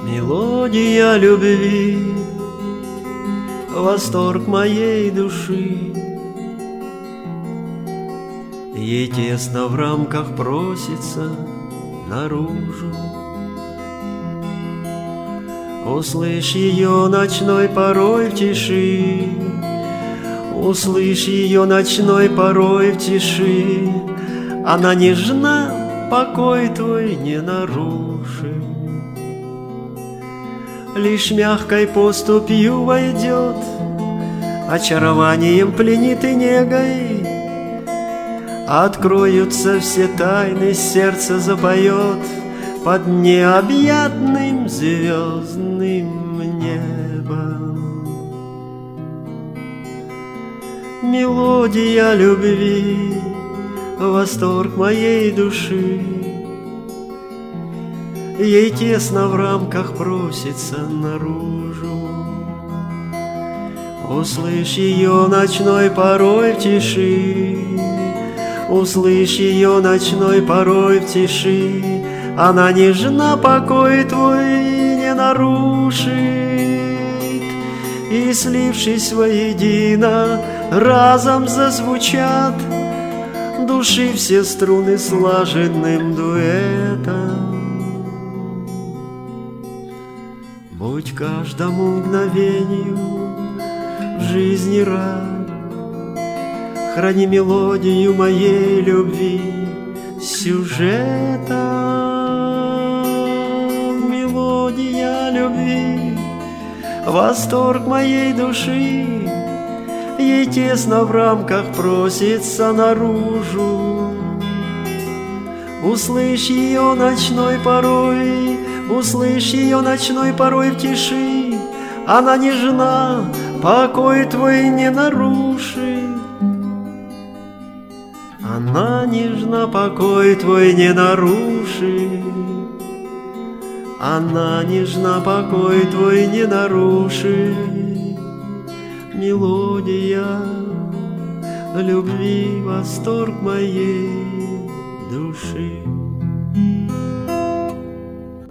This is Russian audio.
Мелодия любви, восторг моей души. Ей тесно в рамках просится наружу. Услышь ее ночной порой в тиши, услышь ее ночной порой в тиши. Она нежна, покой твой не нарушит. Лишь мягкой поступью войдет, очарованием пленит и негой. Откроются все тайны, сердце запоет под необъятным звездным небом. Мелодия любви, восторг моей души. Ей тесно в рамках просится наружу. Услышь ее ночной порой в тиши, услышь ее ночной порой в тиши. Она нежна, покой твой не нарушит. И, слившись воедино, разом зазвучат души все струны слаженным дуэтом. Будь каждому мгновению в жизни рад, храни мелодию моей любви сюжетом. Мелодия любви, восторг моей души. Ей тесно в рамках просится наружу. Услышь ее ночной порой, услышь ее ночной порой в тиши. Она нежна, покой твой не нарушит. Она нежна, покой твой не нарушит. Она нежна, покой твой не нарушит. Мелодия любви, восторг моей души.